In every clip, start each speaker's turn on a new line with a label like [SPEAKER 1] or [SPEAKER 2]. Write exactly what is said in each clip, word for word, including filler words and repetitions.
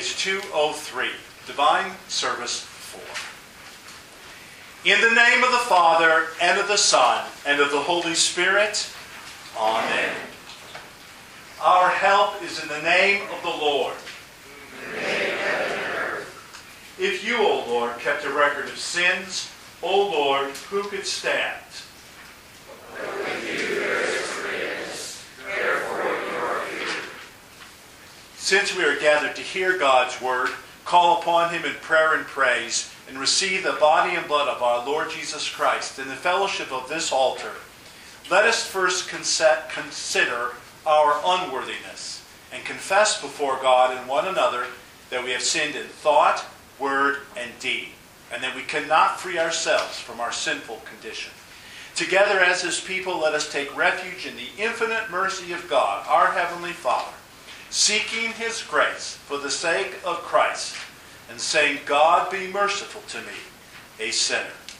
[SPEAKER 1] page two oh three, Divine Service four. In the name of the Father, and of the Son, and of the Holy Spirit, Amen. Our help is in the name of the Lord. If you, O Lord, kept a record of sins, O Lord, who could stand?
[SPEAKER 2] But with you there is forgiveness, therefore you are here.
[SPEAKER 1] Since we are gathered to hear God's word, call upon him in prayer and praise, and receive the body and blood of our Lord Jesus Christ in the fellowship of this altar, let us first consider our unworthiness and confess before God and one another that we have sinned in thought, word, and deed, and that we cannot free ourselves from our sinful condition. Together as his people, let us take refuge in the infinite mercy of God, our Heavenly Father, seeking his grace for the sake of Christ, and saying, God be merciful to me, a sinner.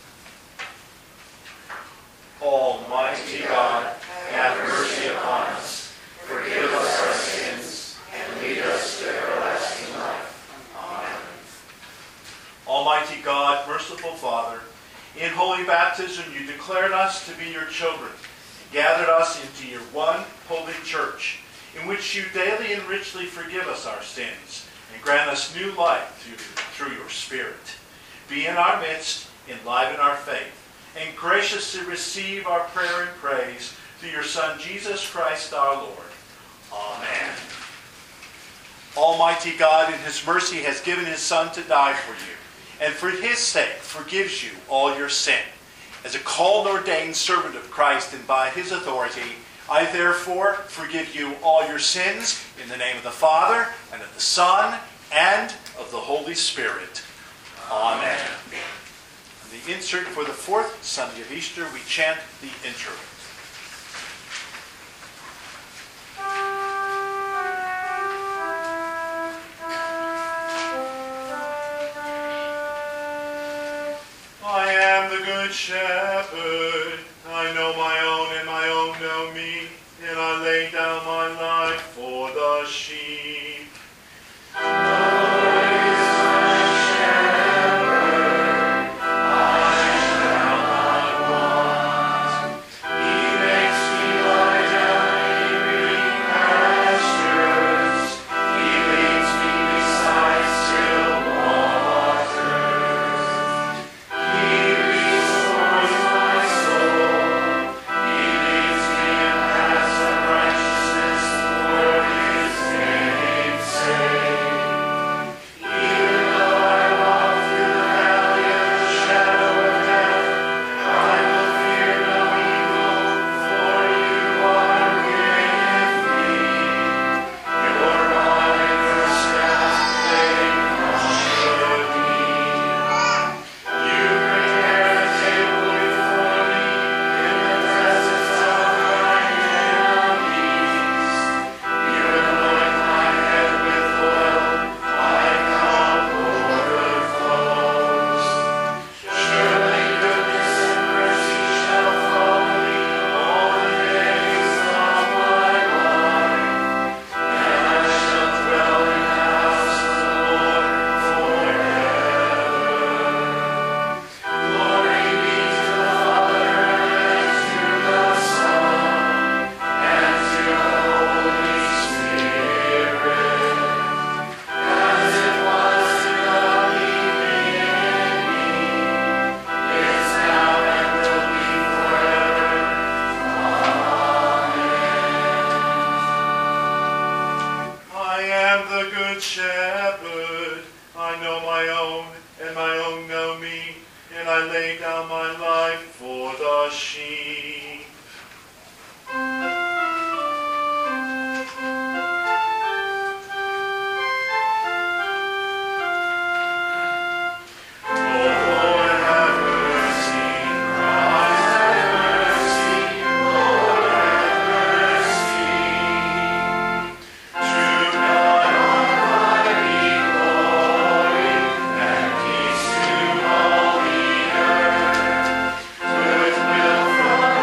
[SPEAKER 1] Almighty God, have mercy upon us, forgive us our sins, and lead us to everlasting life. Amen. Almighty God, merciful Father, in holy baptism you declared us to be your children, and gathered us into your one holy church, in which you daily and richly forgive us our sins, and grant us new life through, through your Spirit. Be in our midst, enliven our faith, and graciously receive our prayer and praise through your Son, Jesus Christ our Lord. Amen. Almighty God, in his mercy, has given his Son to die for you, and for his sake forgives you all your sin. As a called and ordained servant of Christ, and by his authority, I therefore forgive you all your sins in the name of the Father, and of the Son, and of the Holy Spirit. Amen. In the insert for the fourth Sunday of Easter, we chant the introit. I am the good shepherd. I know my own, and my own know me, and I lay down my life for the sheep.
[SPEAKER 2] From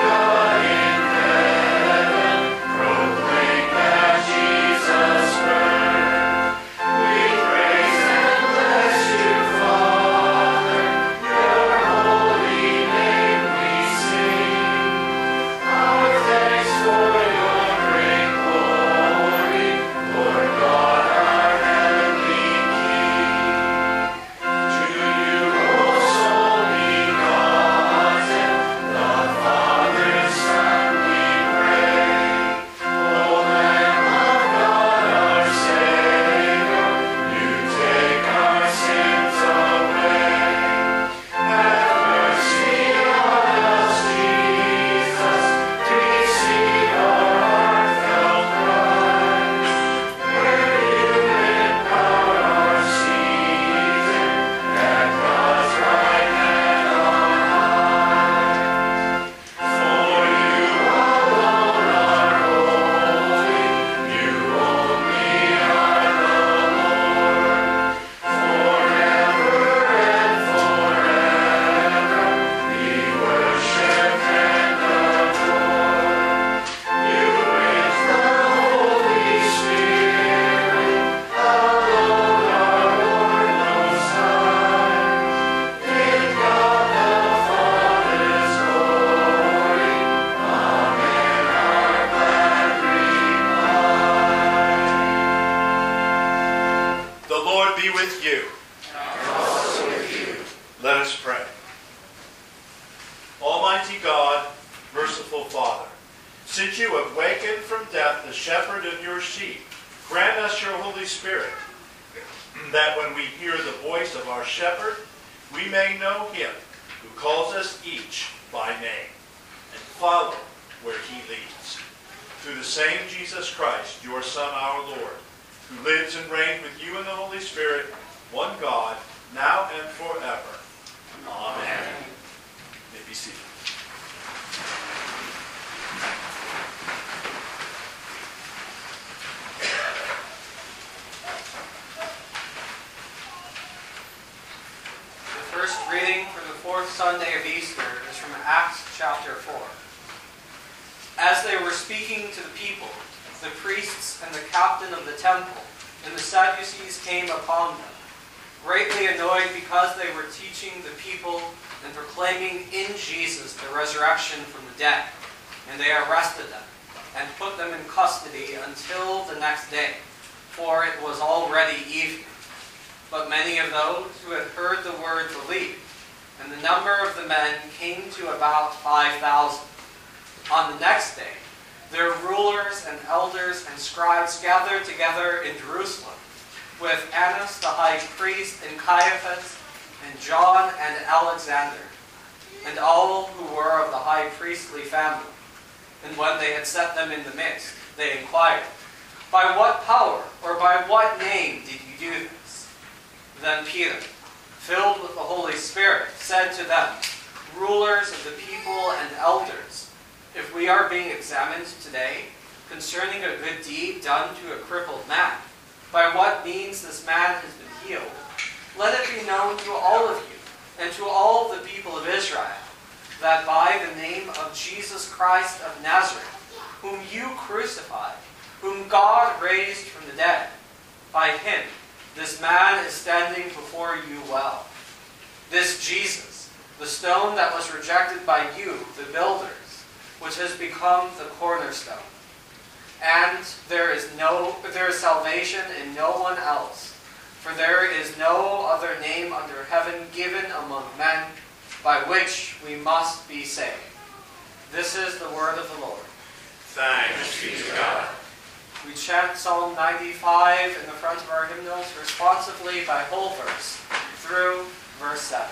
[SPEAKER 1] be with you.
[SPEAKER 2] And also with you.
[SPEAKER 1] Let us pray. Almighty God, merciful Father, since you have wakened from death the shepherd of your sheep, grant us your Holy Spirit, that when we hear the voice of our shepherd, we may know him who calls us each by name, and follow where he leads. Through the same Jesus Christ, your Son, our Lord, who lives and reigns with you in the Holy Spirit, one God, now and forever. Amen. You may be seated.
[SPEAKER 3] The first reading for the fourth Sunday of Easter is from Acts chapter four. As they were speaking to the people, the priests and the captain of the temple and the Sadducees came upon them, greatly annoyed because they were teaching the people and proclaiming in Jesus the resurrection from the dead. And they arrested them and put them in custody until the next day, for it was already evening. But many of those who had heard the word believed, and the number of the men came to about five thousand. On the next day, their rulers and elders and scribes gathered together in Jerusalem, with Annas the high priest, and Caiaphas, and John and Alexander, and all who were of the high priestly family. And when they had set them in the midst, they inquired, "By what power or by what name did you do this?" Then Peter, filled with the Holy Spirit, said to them, "Rulers of the people and elders, if we are being examined today concerning a good deed done to a crippled man, by what means this man has been healed, let it be known to all of you and to all the people of Israel that by the name of Jesus Christ of Nazareth, whom you crucified, whom God raised from the dead, by him this man is standing before you well. This Jesus, the stone that was rejected by you, the builders, which has become the cornerstone. And there is no there is salvation in no one else, for there is no other name under heaven given among men by which we must be saved." This is the word of the Lord.
[SPEAKER 1] Thanks be to God.
[SPEAKER 3] We chant Psalm ninety-five in the front of our hymnals responsively by whole verse through verse seven.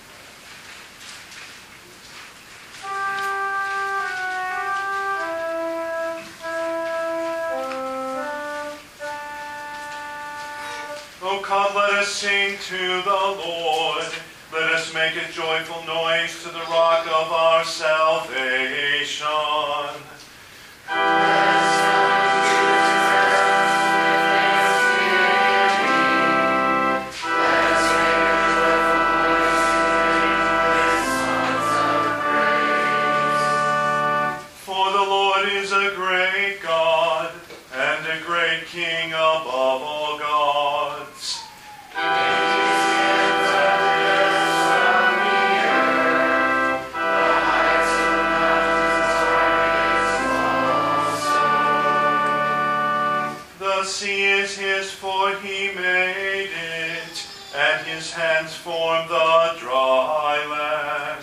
[SPEAKER 1] Oh, come, let us sing to the Lord. Let us make a joyful noise to the rock of our salvation. For the Lord is a great God and a great King above all gods. The sea is his, for he made it, and his hands formed the dry land.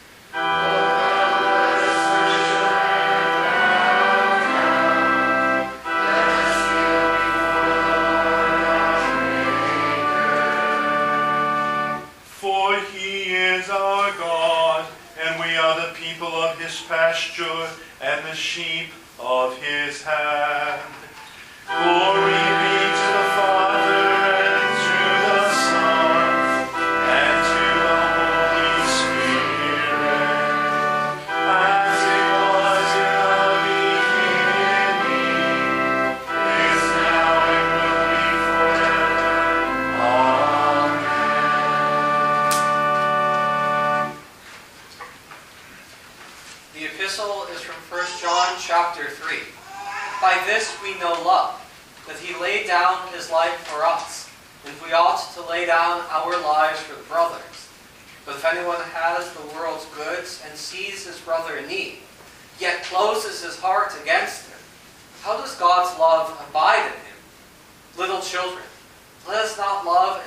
[SPEAKER 1] For he is our God, and we are the people of his pasture and the sheep of his hand. Glory be to the Father, and to the Son, and to the Holy Spirit, as it was in the beginning, is now, and will be forever. Amen.
[SPEAKER 3] The epistle is from First John chapter three. By this we know love, that he laid down his life for us, and we ought to lay down our lives for the brothers. But if anyone has the world's goods and sees his brother in need, yet closes his heart against him, how does God's love abide in him? Little children, let us not love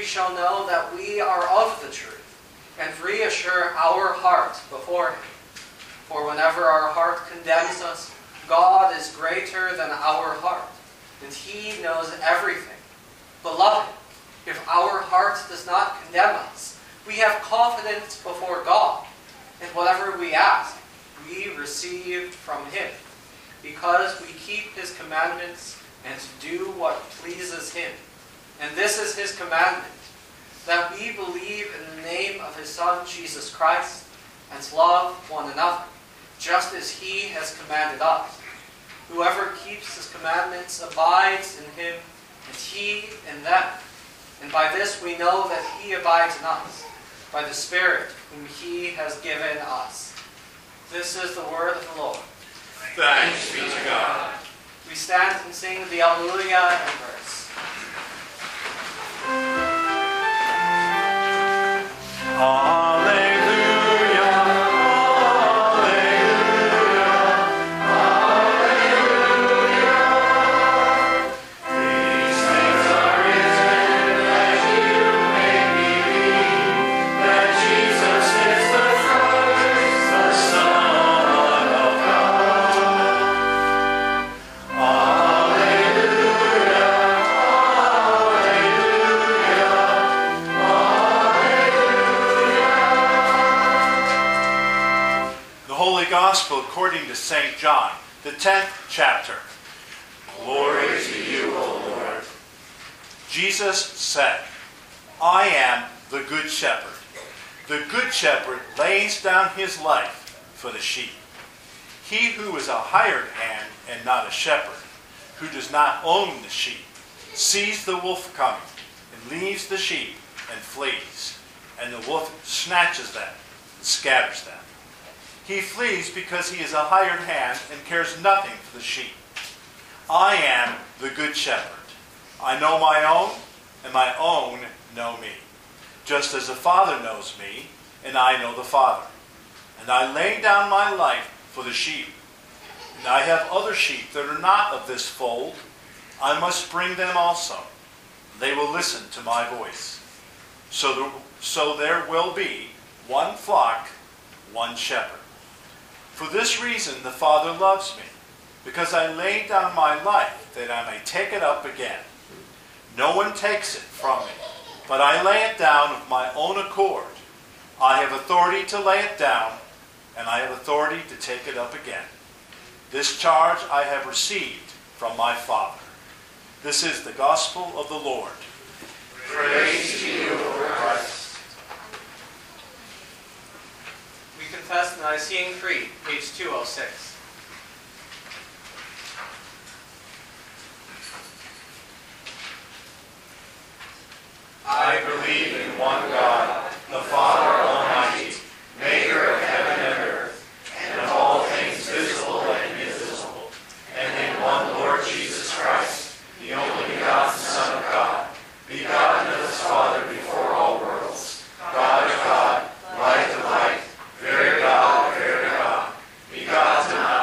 [SPEAKER 3] shall know that we are of the truth, and reassure our heart before him. For whenever our heart condemns us, God is greater than our heart, and he knows everything. Beloved, if our heart does not condemn us, we have confidence before God, and whatever we ask, we receive from him, because we keep his commandments and do what pleases him. And this is his commandment, that we believe in the name of his Son, Jesus Christ, and love one another, just as he has commanded us. Whoever keeps his commandments abides in him, and he in them. And by this we know that he abides in us, by the Spirit whom he has given us. This is the word of the Lord.
[SPEAKER 1] Thanks be to God.
[SPEAKER 3] We stand and sing the Alleluia and verse.
[SPEAKER 1] Alleluia, alleluia, these things are written that you may believe that Jesus is the Christ, the Son of God. Alleluia, The Holy Gospel according to Saint John, the tenth chapter. Glory to you, O Lord. Jesus said, I am the good shepherd. The good shepherd lays down his life for the sheep. He who is a hired hand and not a shepherd, who does not own the sheep, sees the wolf coming and leaves the sheep and flees, and the wolf snatches them and scatters them. He flees because he is a hired hand and cares nothing for the sheep. I am the good shepherd. I know my own, and my own know me, just as the Father knows me, and I know the Father. And I lay down my life for the sheep. And I have other sheep that are not of this fold. I must bring them also. They will listen to my voice. So there, so there will be one flock, one shepherd. For this reason the Father loves me, because I lay down my life that I may take it up again. No one takes it from me, but I lay it down of my own accord. I have authority to lay it down, and I have authority to take it up again. This charge I have received from my Father. This is the gospel of the Lord.
[SPEAKER 2] Praise to you, O Christ.
[SPEAKER 3] We confess the Nicene Creed, page two oh six.
[SPEAKER 1] I believe in one God, the Father Almighty, maker of heaven and earth, and of all things visible and invisible, and in one Lord Jesus Christ, the only begotten Son of God, begotten of his Father before all worlds, God of God, light of light, very God of very God, begotten,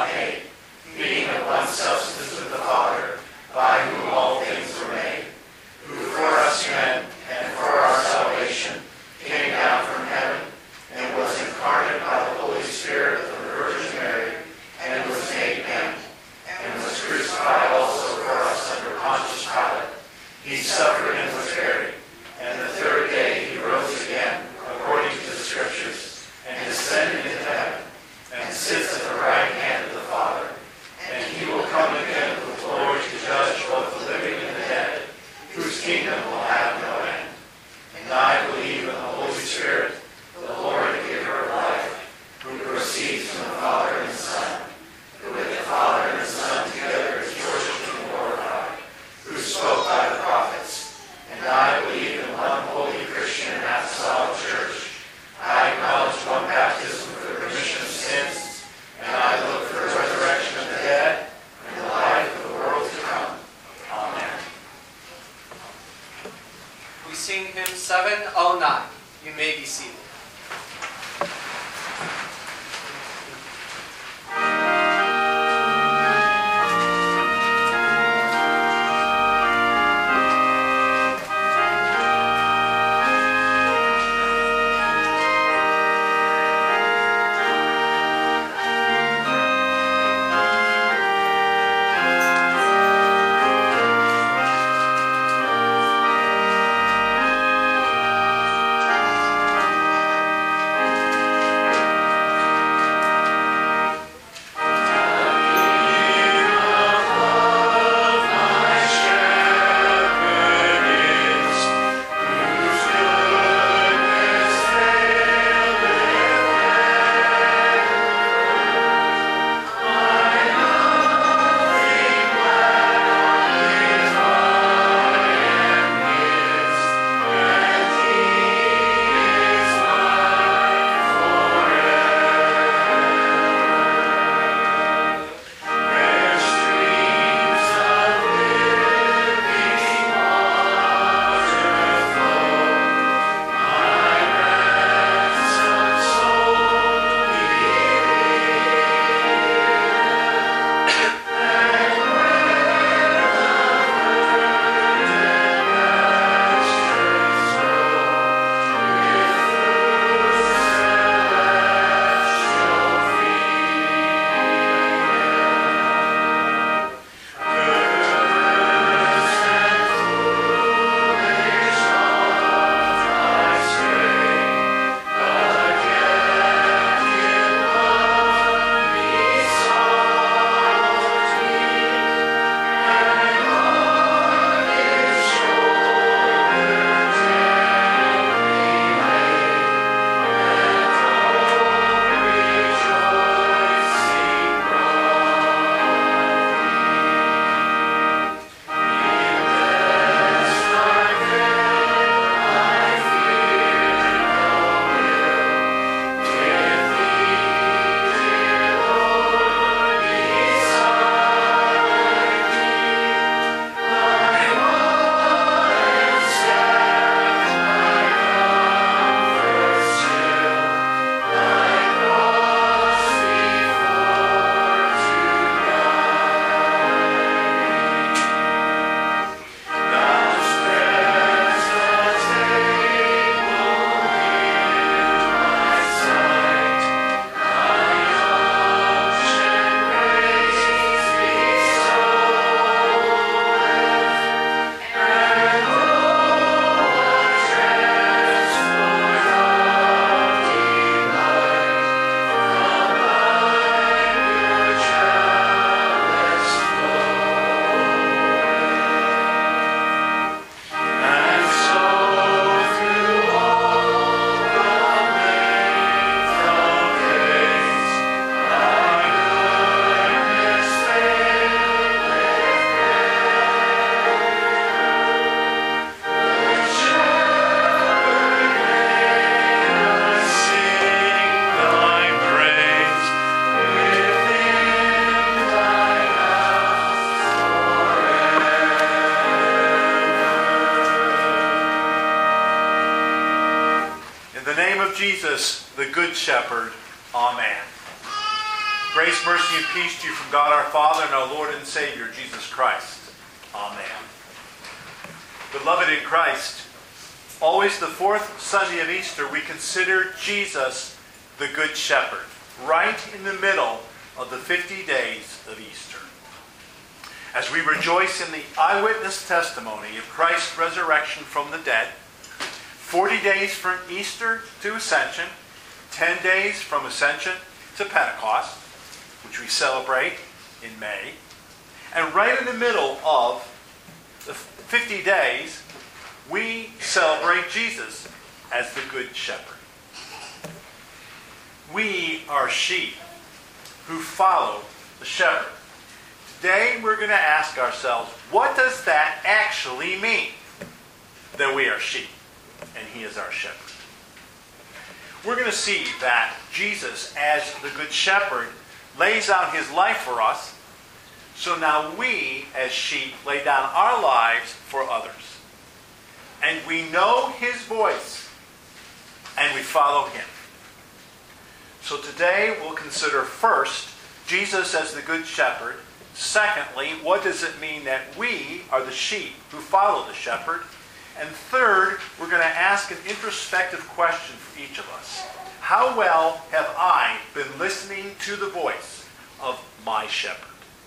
[SPEAKER 1] the Good Shepherd. Amen. Grace, mercy, and peace to you from God our Father and our Lord and Savior, Jesus Christ. Amen. Beloved in Christ, always the fourth Sunday of Easter, we consider Jesus the Good Shepherd, right in the middle of the fifty days of Easter. As we rejoice in the eyewitness testimony of Christ's resurrection from the dead, forty days from Easter to Ascension, ten days from Ascension to Pentecost, which we celebrate in May, and right in the middle of the fifty days, we celebrate Jesus as the Good Shepherd. We are sheep who follow the shepherd. Today we're going to ask ourselves, what does that actually mean? That we are sheep and he is our shepherd. We're going to see that Jesus, as the Good Shepherd, lays out his life for us. So now we, as sheep, lay down our lives for others. And we know his voice, and we follow him. So today we'll consider first, Jesus as the Good Shepherd. Secondly, what does it mean that we are the sheep who follow the shepherd? And third, we're going to ask an introspective question for each of us. How well have I been listening to the voice of my shepherd?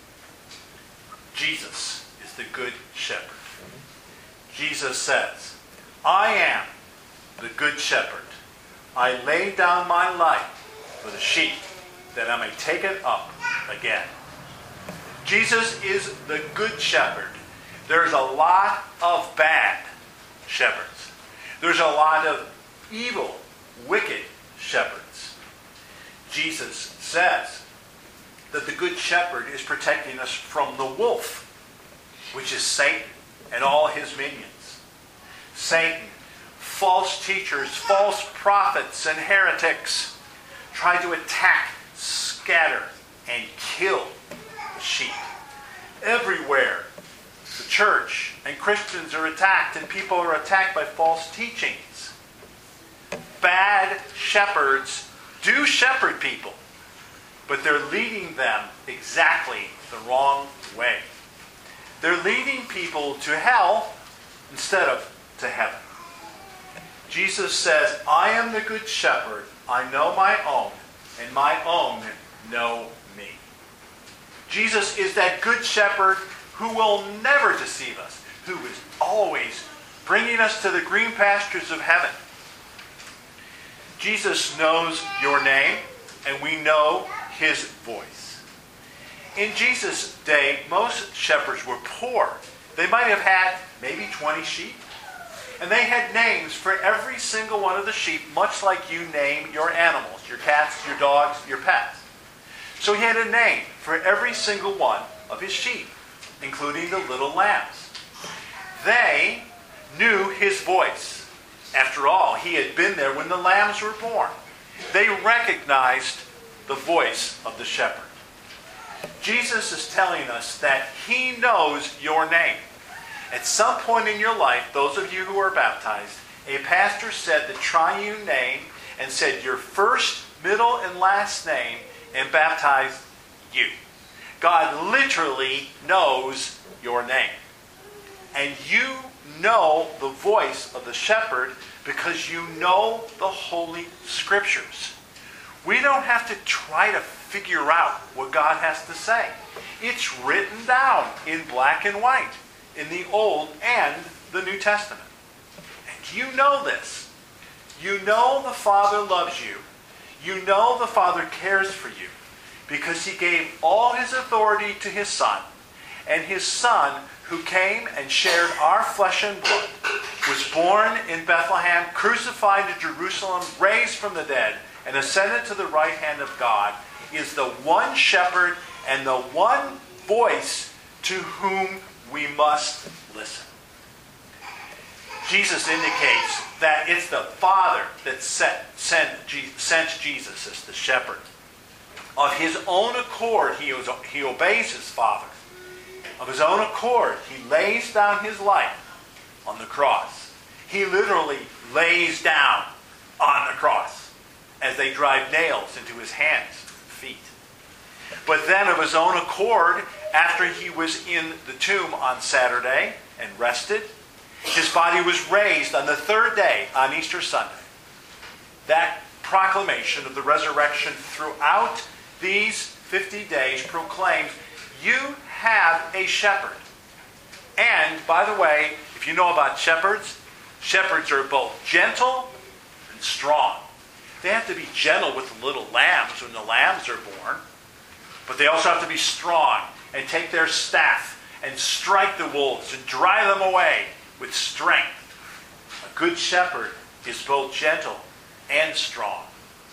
[SPEAKER 1] Jesus is the Good Shepherd. Jesus says, I am the Good Shepherd. I lay down my life for the sheep, that I may take it up again. Jesus is the Good Shepherd. There's a lot of bad shepherds. There's a lot of evil, wicked shepherds. Jesus says that the Good Shepherd is protecting us from the wolf, which is Satan and all his minions. Satan, false teachers, false prophets, and heretics try to attack, scatter, and kill the sheep. Everywhere, the church and Christians are attacked, and people are attacked by false teachings. Bad shepherds do shepherd people, but they're leading them exactly the wrong way. They're leading people to hell instead of to heaven. Jesus says, I am the Good Shepherd. I know my own, and my own know me. Jesus is that Good Shepherd who will never deceive us, who is always bringing us to the green pastures of heaven. Jesus knows your name, and we know his voice. In Jesus' day, most shepherds were poor. They might have had maybe twenty sheep, and they had names for every single one of the sheep, much like you name your animals, your cats, your dogs, your pets. So he had a name for every single one of his sheep, including the little lambs. They knew his voice. After all, he had been there when the lambs were born. They recognized the voice of the shepherd. Jesus is telling us that he knows your name. At some point in your life, those of you who are baptized, a pastor said the triune name and said your first, middle, and last name and baptized you. God literally knows your name. And you know the voice of the shepherd because you know the Holy Scriptures. We don't have to try to figure out what God has to say. It's written down in black and white in the Old and the New Testament. And you know this. You know the Father loves you. You know the Father cares for you because he gave all his authority to his Son. And his Son, who came and shared our flesh and blood, was born in Bethlehem, crucified in Jerusalem, raised from the dead, and ascended to the right hand of God, is the one shepherd and the one voice to whom we must listen. Jesus indicates that it's the Father that sent, sent, sent Jesus as the shepherd. Of his own accord, he, was, he obeys his Father. Of his own accord, he lays down his life on the cross. He literally lays down on the cross. as they drive nails into his hands and feet. But then of his own accord, after he was in the tomb on Saturday and rested, his body was raised on the third day on Easter Sunday. That proclamation of the resurrection throughout these fifty days proclaims, you have a shepherd. And, by the way, if you know about shepherds, shepherds are both gentle and strong. They have to be gentle with the little lambs when the lambs are born, but they also have to be strong and take their staff and strike the wolves and drive them away with strength. A good shepherd is both gentle and strong.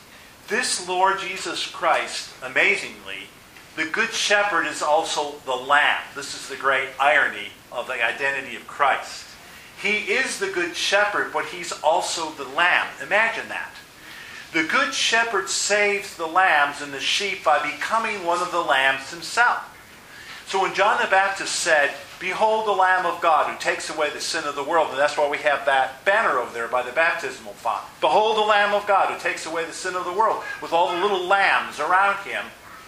[SPEAKER 1] This Lord Jesus Christ, amazingly, the good shepherd is also the lamb. This is the great irony of the identity of Christ. He is the good shepherd, but he's also the lamb. Imagine that. The good shepherd saves the lambs and the sheep by becoming one of the lambs himself. So when John the Baptist said, behold the Lamb of God who takes away the sin of the world, and that's why we have that banner over there by the baptismal font. Behold the Lamb of God who takes away the sin of the world, with all the little lambs around him.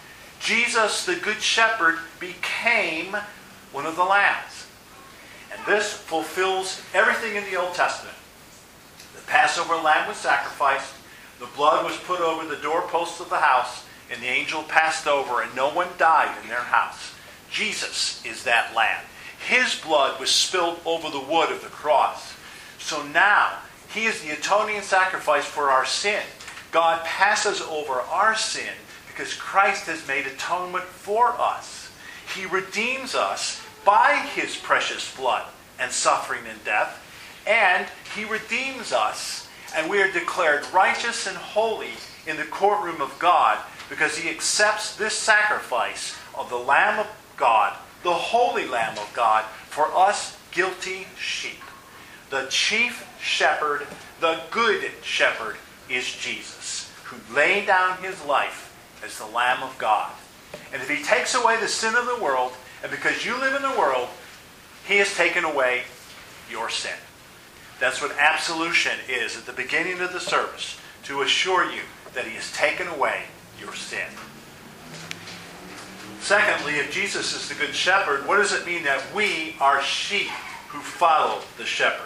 [SPEAKER 1] Jesus, the good shepherd, became one of the lambs. And this fulfills everything in the Old Testament. The Passover lamb was sacrificed, the blood was put over the doorposts of the house, and the angel passed over, and no one died in their house. Jesus is that lamb. His blood was spilled over the wood of the cross. So now, he is the atoning sacrifice for our sin. God passes over our sin because Christ has made atonement for us. He redeems us by his precious blood and suffering and death. And he redeems us, and we are declared righteous and holy in the courtroom of God because he accepts this sacrifice of the Lamb of God, the Holy Lamb of God, for us guilty sheep. The chief shepherd, the good shepherd, is Jesus, who laid down his life as the Lamb of God. And if he takes away the sin of the world, and because you live in the world, he has taken away your sin. That's what absolution is at the beginning of the service, to assure you that he has taken away your sin. Secondly, if Jesus is the good shepherd, what does it mean that we are sheep who follow the shepherd?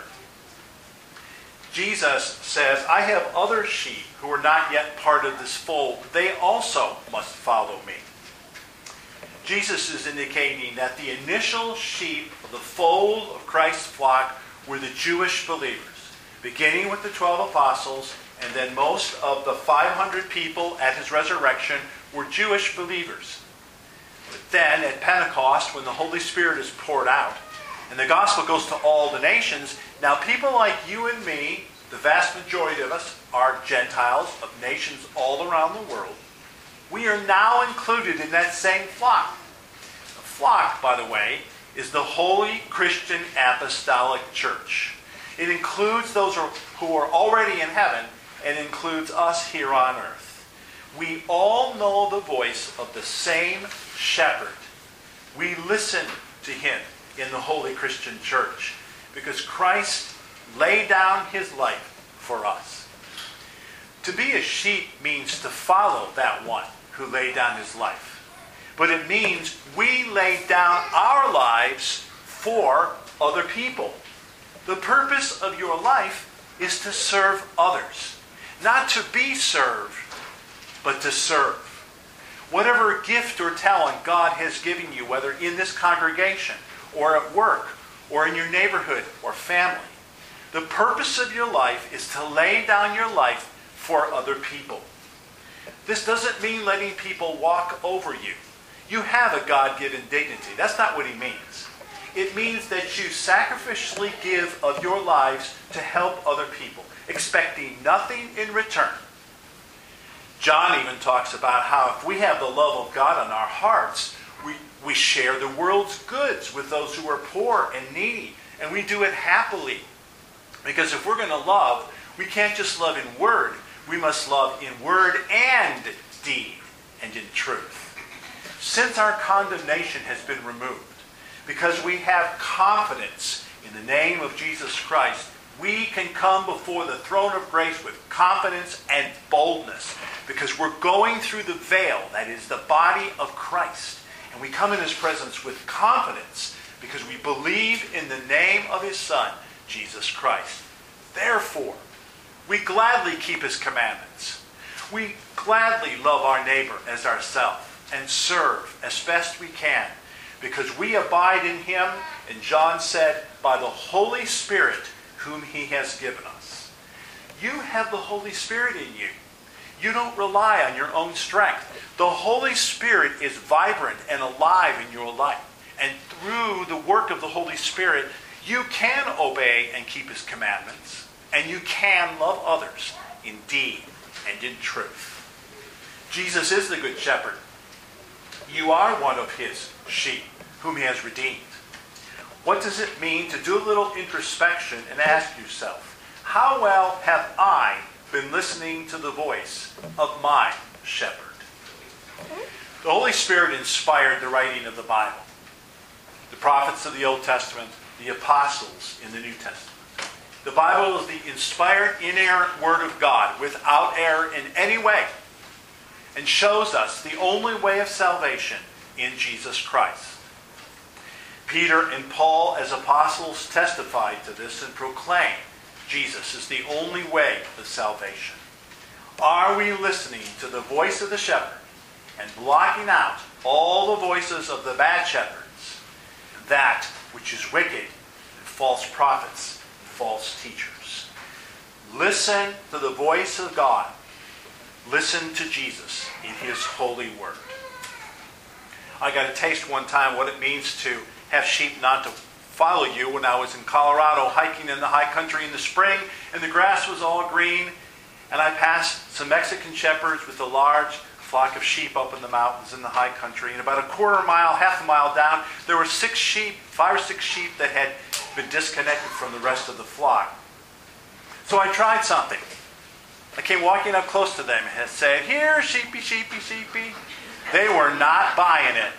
[SPEAKER 1] Jesus says, I have other sheep who are not yet part of this fold. They also must follow me. Jesus is indicating that the initial sheep of the fold of Christ's flock were the Jewish believers, beginning with the twelve apostles, and then most of the five hundred people at his resurrection were Jewish believers. But then at Pentecost, when the Holy Spirit is poured out, and the gospel goes to all the nations, now people like you and me, the vast majority of us, are Gentiles of nations all around the world. We are now included in that same flock. The flock, by the way, is the Holy Christian Apostolic Church. It includes those who are already in heaven and includes us here on earth. We all know the voice of the same shepherd. We listen to him in the Holy Christian Church because Christ laid down his life for us. To be a sheep means to follow that one who laid down his life. But it means we lay down our lives for other people. The purpose of your life is to serve others. Not to be served, but to serve. Whatever gift or talent God has given you, whether in this congregation or at work or in your neighborhood or family, the purpose of your life is to lay down your life for other people. This doesn't mean letting people walk over you. You have a God-given dignity. That's not what he means. It means that you sacrificially give of your lives to help other people, expecting nothing in return. John even talks about how if we have the love of God in our hearts, we, we share the world's goods with those who are poor and needy. And we do it happily. Because if we're going to love, we can't just love in word. We must love in word and deed and in truth. Since our condemnation has been removed, because we have confidence in the name of Jesus Christ, we can come before the throne of grace with confidence and boldness because we're going through the veil, that is the body of Christ. And we come in his presence with confidence because we believe in the name of his Son, Jesus Christ. Therefore, we gladly keep his commandments. We gladly love our neighbor as ourselves and serve as best we can because we abide in him, and John said, by the Holy Spirit whom he has given us. You have the Holy Spirit in you. You don't rely on your own strength. The Holy Spirit is vibrant and alive in your life. And through the work of the Holy Spirit, you can obey and keep his commandments. And you can love others in deed and in truth. Jesus is the Good Shepherd. You are one of his sheep whom he has redeemed. What does it mean to do a little introspection and ask yourself, how well have I been listening to the voice of my shepherd? The Holy Spirit inspired the writing of the Bible. The prophets of the Old Testament, the apostles in the New Testament. The Bible is the inspired, inerrant Word of God without error in any way and shows us the only way of salvation in Jesus Christ. Peter and Paul as apostles testified to this and proclaimed Jesus is the only way of salvation. Are we listening to the voice of the shepherd and blocking out all the voices of the bad shepherds, that which is wicked, and false prophets, and false teachers? Listen to the voice of God. Listen to Jesus in his holy word. I got a taste one time what it means to have sheep not to follow you when I was in Colorado hiking in the high country in the spring, and the grass was all green, and I passed some Mexican shepherds with a large flock of sheep up in the mountains in the high country, and about a quarter mile, half a mile down, there were six sheep, five or six sheep that had been disconnected from the rest of the flock. So I tried something. I came walking up close to them and said, "Here, sheepy, sheepy, sheepy." They were not buying it.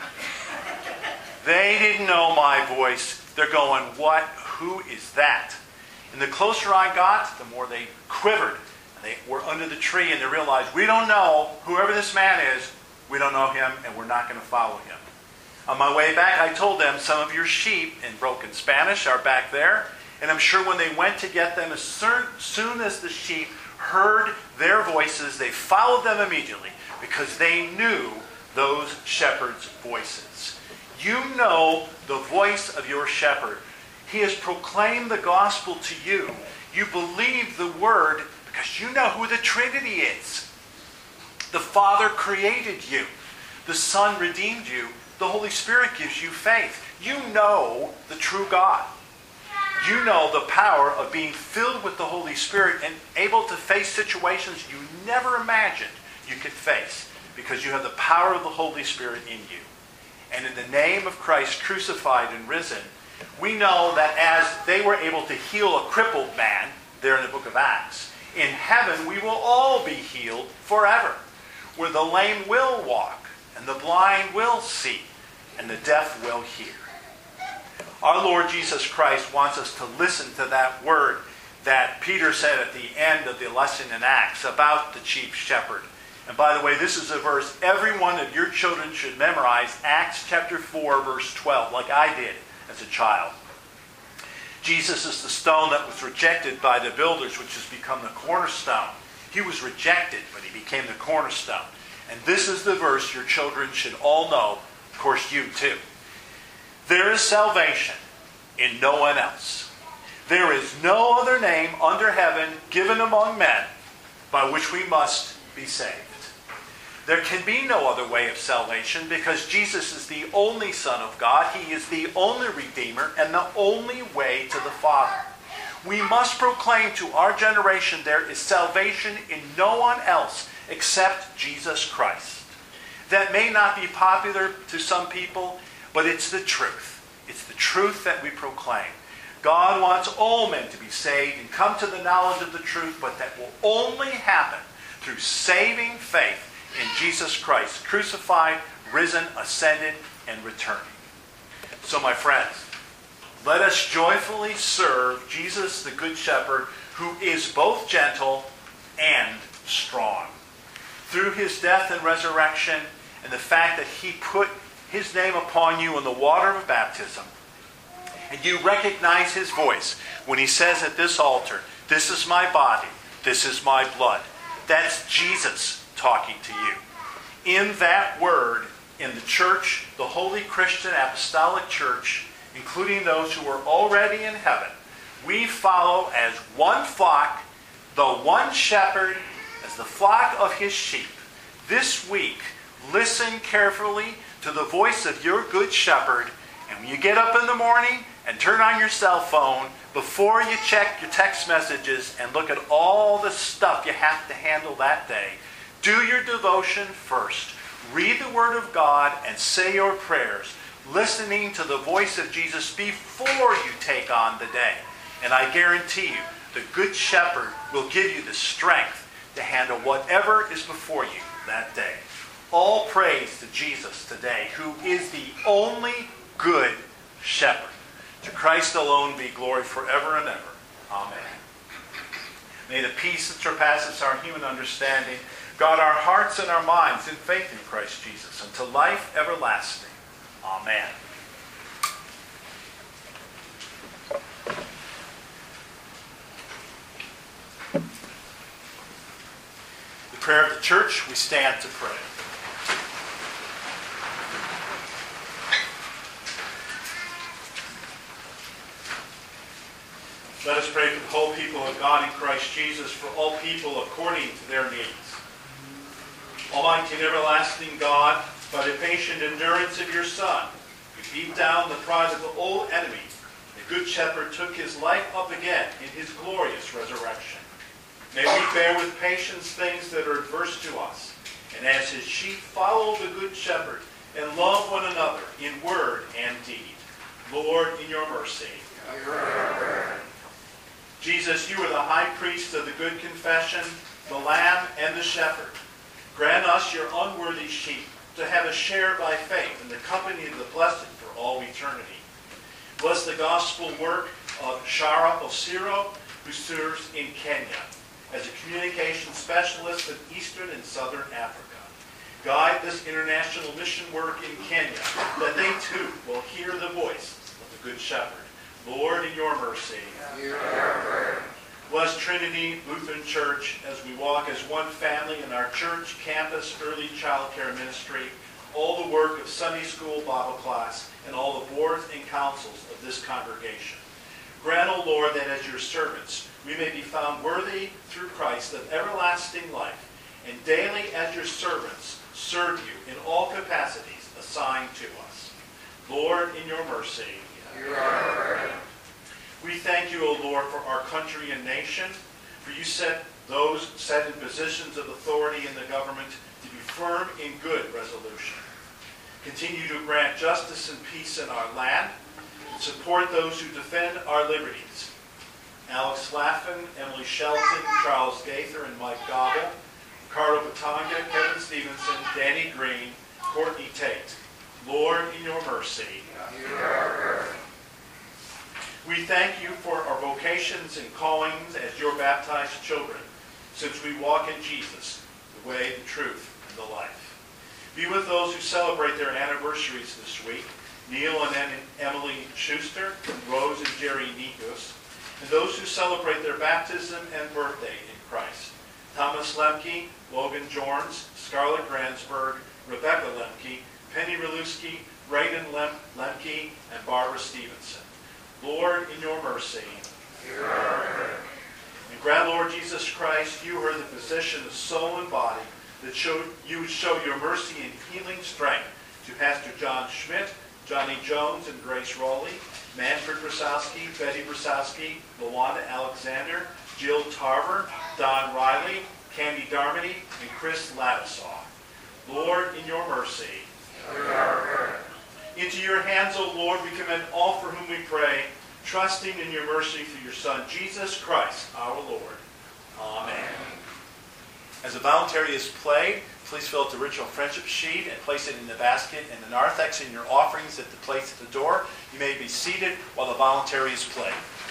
[SPEAKER 1] They didn't know my voice. They're going, "What? Who is that?" And the closer I got, the more they quivered. They were under the tree and they realized, we don't know whoever this man is. We don't know him and we're not going to follow him. On my way back, I told them, some of your sheep in broken Spanish are back there. And I'm sure when they went to get them, as soon as the sheep heard their voices, they followed them immediately because they knew those shepherds' voices. You know the voice of your shepherd. He has proclaimed the gospel to you. You believe the word because you know who the Trinity is. The Father created you. The Son redeemed you. The Holy Spirit gives you faith. You know the true God. You know the power of being filled with the Holy Spirit and able to face situations you never imagined you could face because you have the power of the Holy Spirit in you. And in the name of Christ crucified and risen, we know that as they were able to heal a crippled man, there in the book of Acts, in heaven we will all be healed forever, where the lame will walk, and the blind will see, and the deaf will hear. Our Lord Jesus Christ wants us to listen to that word that Peter said at the end of the lesson in Acts about the chief shepherd. And by the way, this is a verse every one of your children should memorize, Acts chapter four, verse twelve, like I did as a child. Jesus is the stone that was rejected by the builders, which has become the cornerstone. He was rejected, but he became the cornerstone. And this is the verse your children should all know, of course you too. There is salvation in no one else. There is no other name under heaven given among men by which we must be saved. There can be no other way of salvation because Jesus is the only Son of God. He is the only Redeemer and the only way to the Father. We must proclaim to our generation there is salvation in no one else except Jesus Christ. That may not be popular to some people, but it's the truth. It's the truth that we proclaim. God wants all men to be saved and come to the knowledge of the truth, but that will only happen through saving faith in Jesus Christ, crucified, risen, ascended, and returning. So my friends, Let us joyfully serve Jesus the Good Shepherd, who is both gentle and strong. Through his death and resurrection, and the fact that he put his name upon you in the water of baptism, and you recognize his voice when he says at this altar, "This is my body, this is my blood." That's Jesus talking to you. In that word, in the church, the Holy Christian Apostolic Church, including those who are already in heaven, we follow as one flock, the one shepherd, as the flock of his sheep. This week, listen carefully to the voice of your good shepherd, and when you get up in the morning and turn on your cell phone, before you check your text messages and look at all the stuff you have to handle that day, do your devotion first. Read the Word of God and say your prayers, listening to the voice of Jesus before you take on the day. And I guarantee you, the Good Shepherd will give you the strength to handle whatever is before you that day. All praise to Jesus today, who is the only good shepherd. To Christ alone be glory forever and ever. Amen. May the peace that surpasses our human understanding guard our hearts and our minds in faith in Christ Jesus unto life everlasting. Amen. The prayer of the church, we stand to pray. Let us pray for the whole people of God in Christ Jesus, for all people according to their needs. Almighty and everlasting God, by the patient endurance of your Son, you beat down the pride of the old enemy. The Good Shepherd took his life up again in his glorious resurrection. May we bear with patience things that are adverse to us, and as his sheep follow the Good Shepherd and love one another in word and deed. Lord, in your mercy. Jesus, you are the high priest of the good confession, the Lamb and the Shepherd. Grant us, your unworthy sheep, to have a share by faith in the company of the blessed for all eternity. Bless the gospel work of Shara Osiro, who serves in Kenya as a communication specialist in Eastern and Southern Africa. Guide this international mission work in Kenya, that they too will hear the voice of the Good Shepherd. Lord, in your mercy. Bless Trinity Lutheran Church as we walk as one family in our church, campus, early child care ministry, all the work of Sunday school, Bible class, and all the boards and councils of this congregation. Grant, O Lord, that as your servants we may be found worthy through Christ of everlasting life, and daily as your servants serve you in all capacities assigned to us. Lord, in your mercy. We thank you, O Lord, for our country and nation, for you set those set in positions of authority in the government to be firm in good resolution. Continue to grant justice and peace in our land, and support those who defend our liberties. Alex Laffin, Emily Shelton, Charles Gaither, and Mike Gobble, Ricardo Batanga, Kevin Stevenson, Danny Green, Courtney Tate. Lord, in your mercy. We thank you for our vocations and callings as your baptized children, since we walk in Jesus, the way, the truth, and the life. Be with those who celebrate their anniversaries this week, Neil and Emily Schuster, Rose and Jerry Nikus, and those who celebrate their baptism and birthday in Christ. Thomas Lemke, Logan Jorns, Scarlett Gransberg, Rebecca Lemke, Penny Reluski, Raiden Lem Lemke, and Barbara Stevenson. Lord, in your mercy. And grant, Lord Jesus Christ, you are the physician of soul and body, that show, you would show your mercy and healing strength to Pastor John Schmidt, Johnny Jones and Grace Rowley, Manfred Brasowski, Betty Brasowski, Lawanda Alexander, Jill Tarver, Don Riley, Candy Darmody, and Chris Ladisaw. Lord, in your mercy. Into your hands, O Lord, we commend all for whom we pray, trusting in your mercy through your Son, Jesus Christ, our Lord. Amen. As a voluntary is played, Please fill out the ritual friendship sheet and place it in the basket and the narthex in your offerings at the place at the door. You may be seated while the voluntary is played.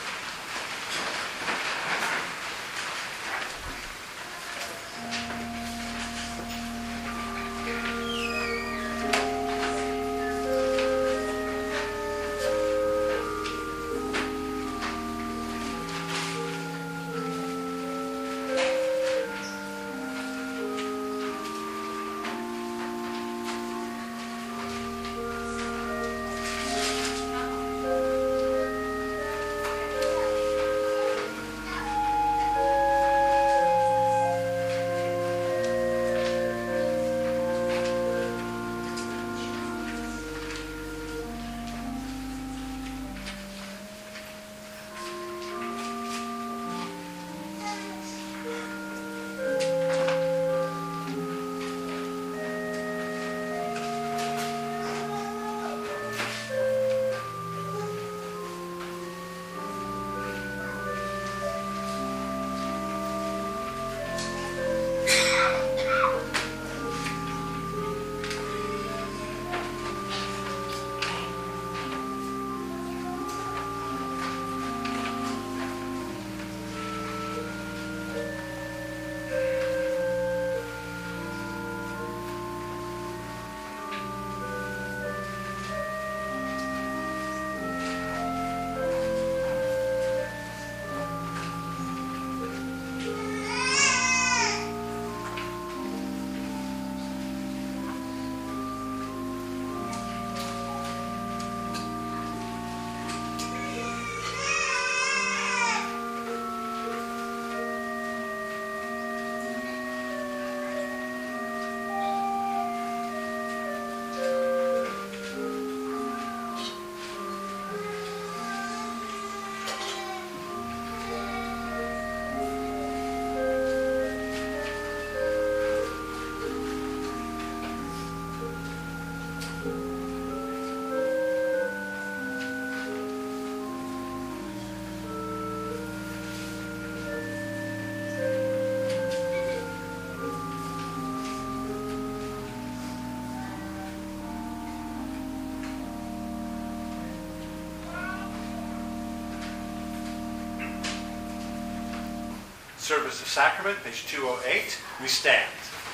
[SPEAKER 1] Service of Sacrament, page two oh eight. We stand.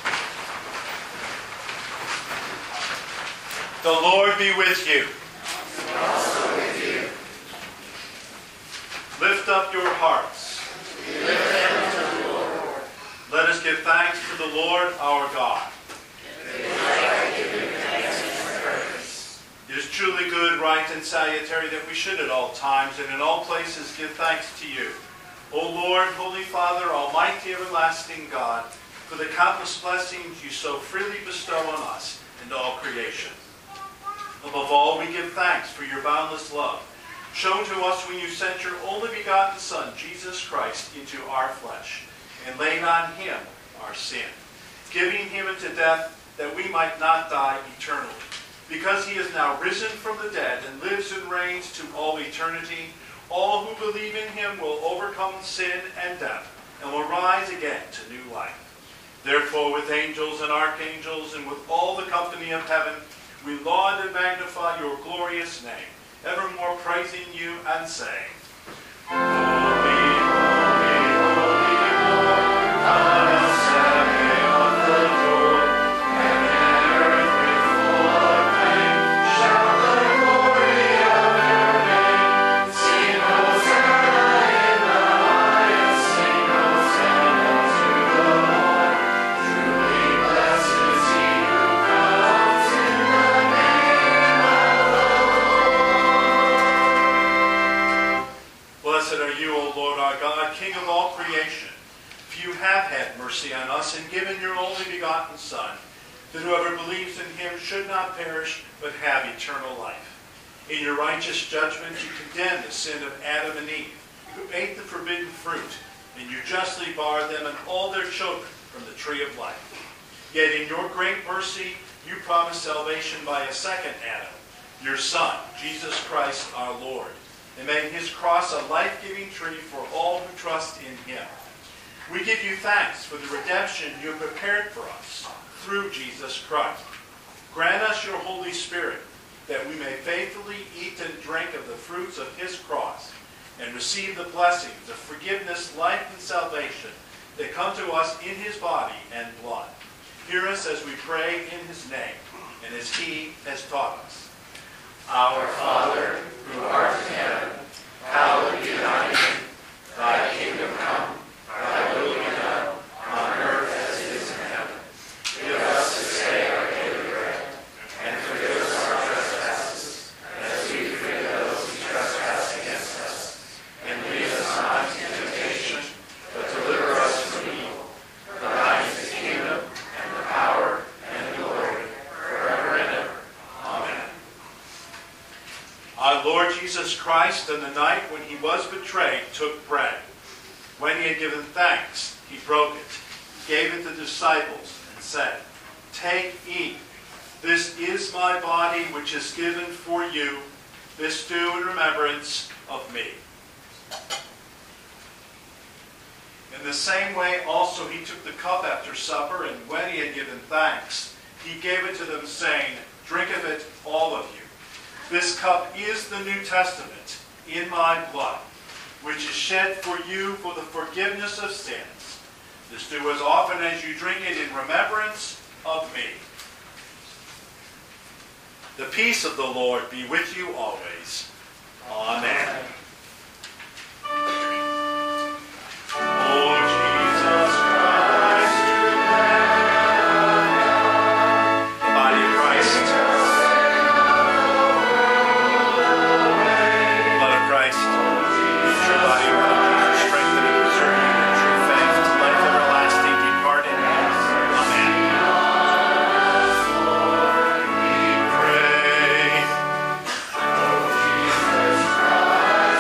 [SPEAKER 1] The Lord be with you.
[SPEAKER 2] And also with you.
[SPEAKER 1] Lift up your hearts.
[SPEAKER 2] We lift them to the Lord.
[SPEAKER 1] Let us give thanks to the Lord our God.
[SPEAKER 2] It is right to give thanks and praise.
[SPEAKER 1] It is truly good, right, and salutary that we should at all times and in all places give thanks to you, O Lord, Holy Father, Almighty, everlasting God, for the countless blessings you so freely bestow on us and all creation. Above all, we give thanks for your boundless love, shown to us when you sent your only begotten Son, Jesus Christ, into our flesh, and laid on him our sin, giving him into death that we might not die eternally. Because he is now risen from the dead and lives and reigns to all eternity, all who believe in him will overcome sin and death and will rise again to new life. Therefore, with angels and archangels and with all the company of heaven, we laud and magnify your glorious name, evermore praising you and saying, Holy, holy, holy Lord, God, Savior of the Lord, heaven and earth with full acclaim, shout the glory of your name. Sing Hosanna in the highest, sing Hosanna to the Lord. Truly blessed is he who comes in the name of the Lord. Blessed are you, O Lord our God, King of all creation. For you have had mercy on us and given your only begotten Son, that whoever believes in him should not perish, but have eternal life. In your righteous judgment, you condemned the sin of Adam and Eve, who ate the forbidden fruit, and you justly barred them and all their children from the tree of life. Yet in your great mercy, you promised salvation by a second Adam, your Son, Jesus Christ our Lord, and made his cross a life-giving tree for all who trust in him. We give you thanks for the redemption you have prepared for us through Jesus Christ. Grant us your Holy Spirit, that we may faithfully eat and drink of the fruits of his cross, and receive the blessings of forgiveness, life, and salvation that come to us in his body and blood. Hear us as we pray in his name, and as he has taught us.
[SPEAKER 2] Our Father, who art in heaven, hallowed be thy name. Thy kingdom come, thy will be done, on earth as it is in heaven. Give us this day our daily bread, and forgive us our trespasses, as we forgive those who trespass against us. And lead us not into temptation, but deliver us from evil. For thine is the kingdom, and the power, and the glory, forever and ever. Amen.
[SPEAKER 1] Our Lord Jesus Christ, on the night when he was betrayed, took bread. When he had given thanks, he broke it, gave it to the disciples, and said, "Take, eat. This is my body, which is given for you. This do in remembrance of me." In the same way also he took the cup after supper, and when he had given thanks, he gave it to them, saying, "Drink of it, all of you. This cup is the New Testament in my blood, which is shed for you for the forgiveness of sins. This do as often as you drink it in remembrance of me." The peace of the Lord be with you always. Amen. Lord Jesus Christ, the body of Christ, blood of Christ, the true body of Christ, strengthen and preserve you in true faith to life everlasting. Depart in peace. Amen. We pray.
[SPEAKER 2] Jesus Christ,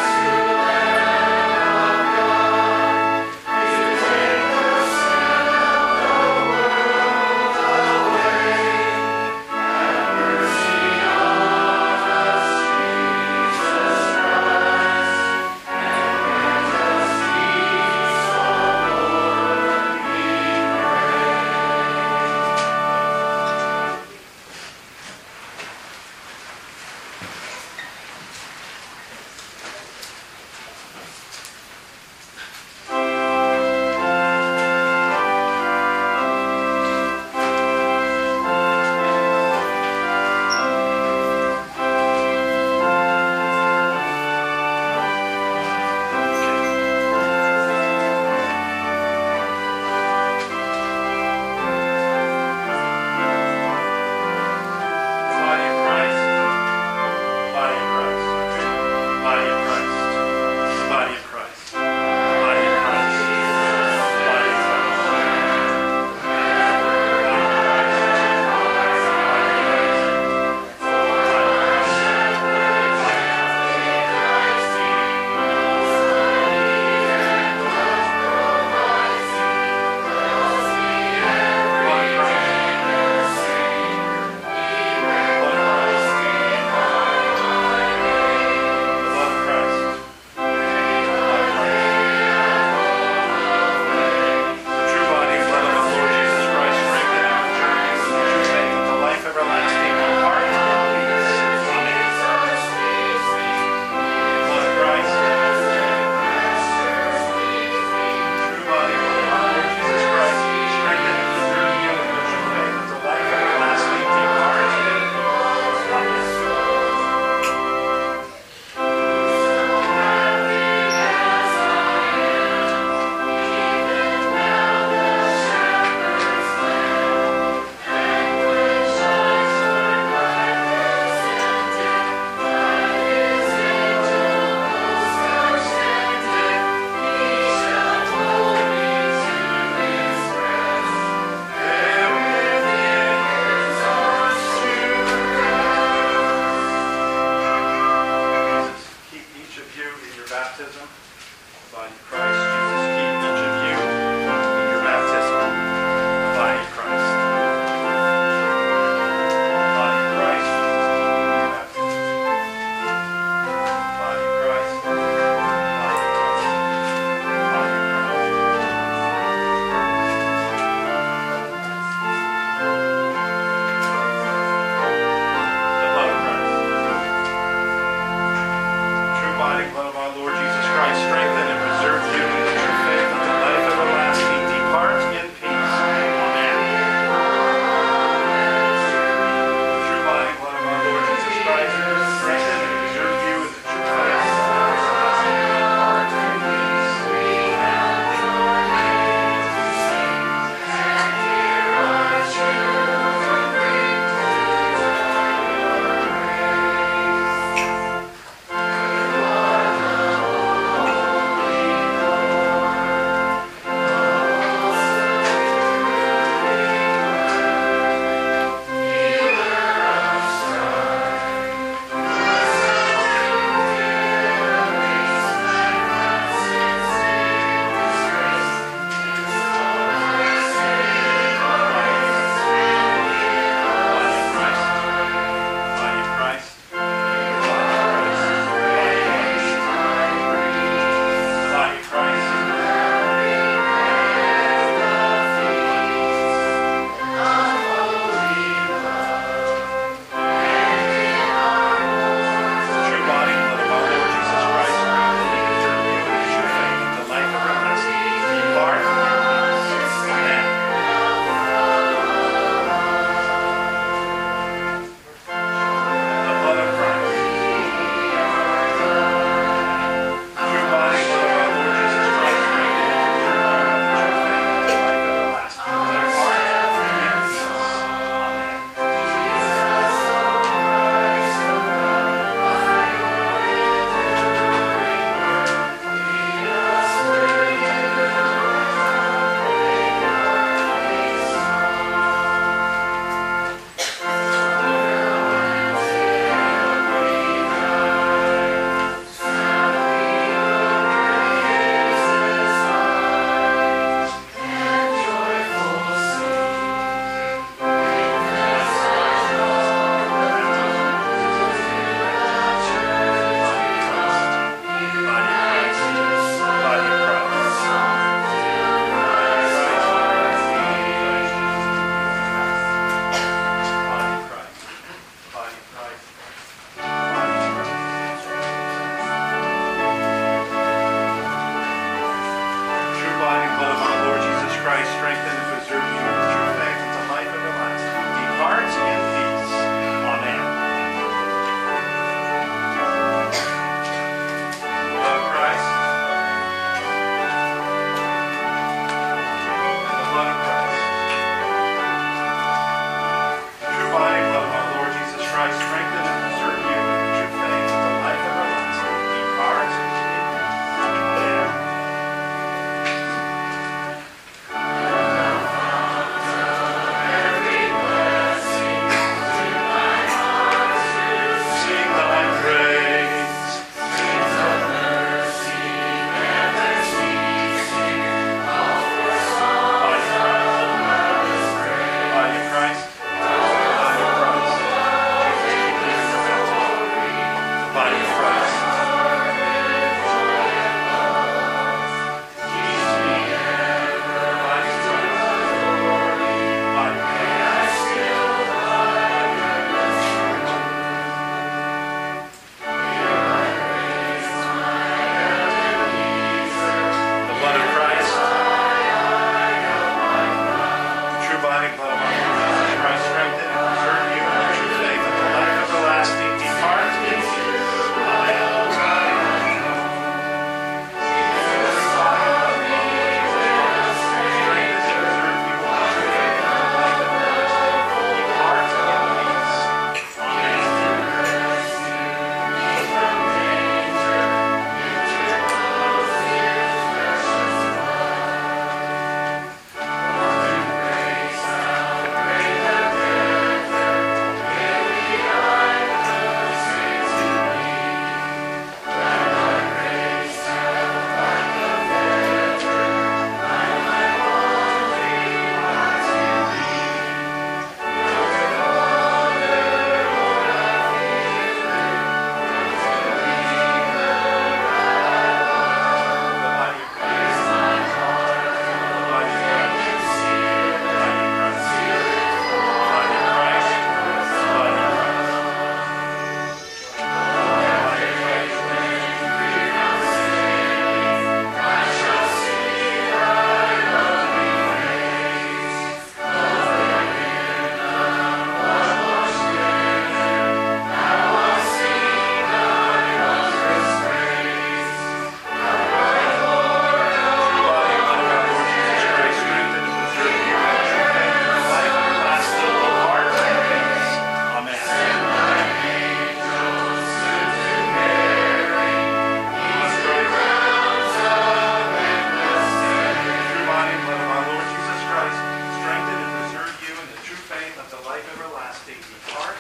[SPEAKER 3] everlasting. Depart.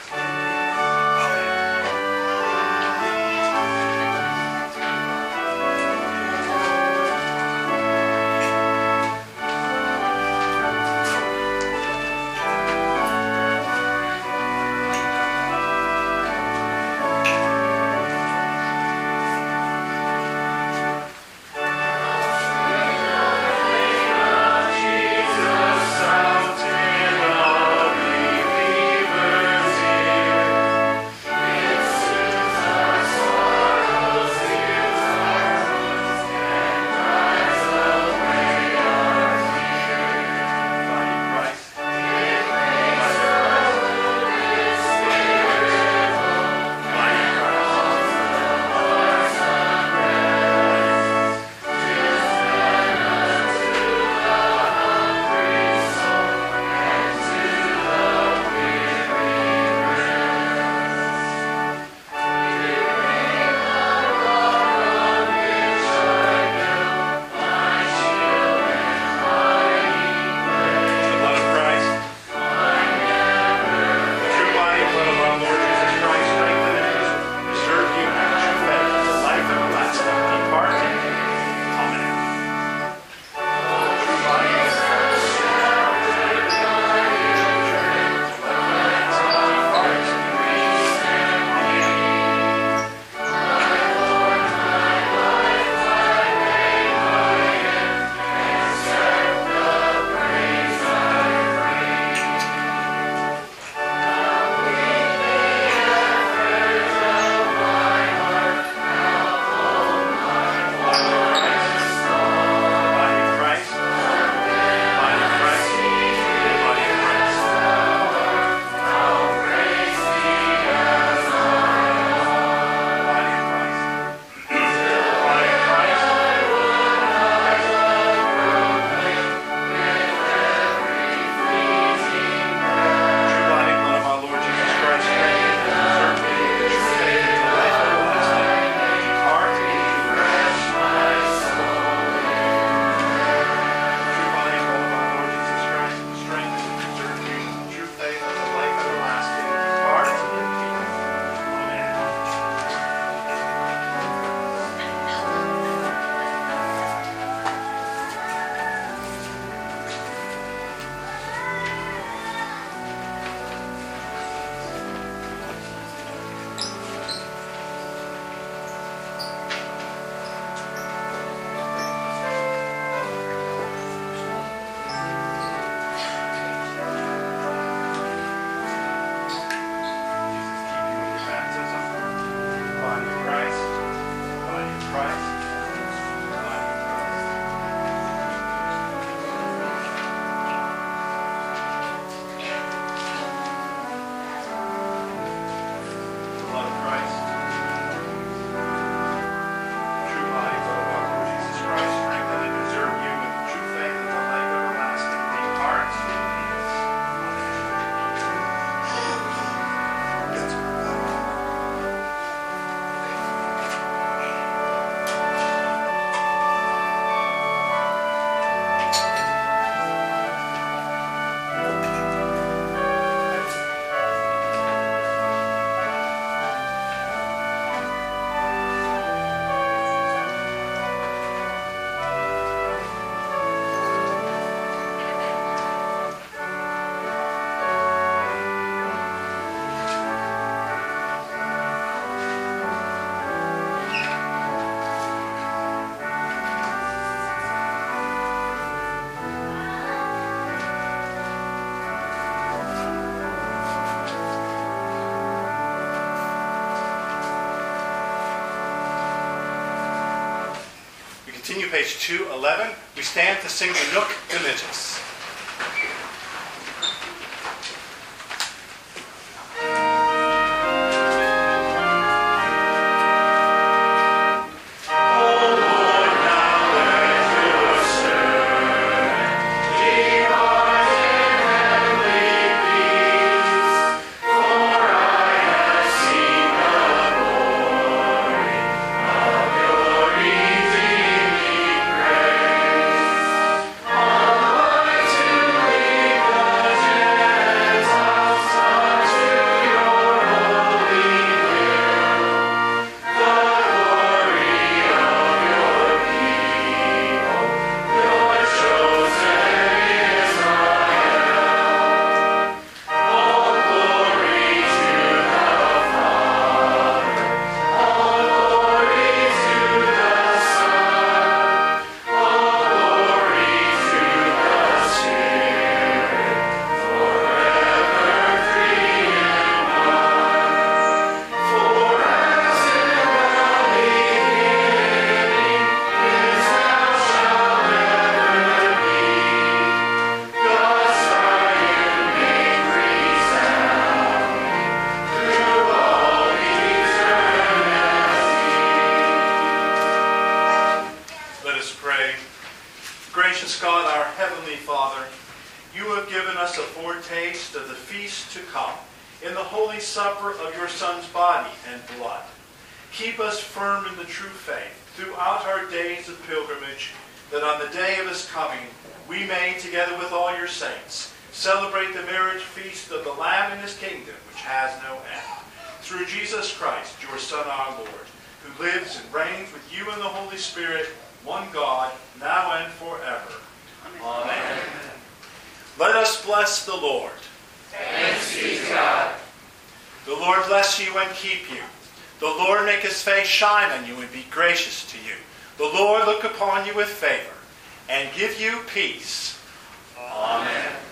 [SPEAKER 1] Continue page two eleven. We stand to sing the Nunc Dimittis.
[SPEAKER 2] Glory
[SPEAKER 1] in the holy supper of your Son's body and blood. Keep us firm in the true faith throughout our days of pilgrimage, that on the day of his coming we may, together with all your saints, celebrate the marriage feast of the Lamb in his kingdom, which has no end. Through Jesus Christ, your Son, our Lord, who lives and reigns with you in the Holy Spirit, one God, now and forever. Amen. Amen. Let us bless the Lord.
[SPEAKER 2] Thanks be to God.
[SPEAKER 1] The Lord bless you and keep you. The Lord make his face shine on you and be gracious to you. The Lord look upon you with favor and give you peace.
[SPEAKER 2] Amen.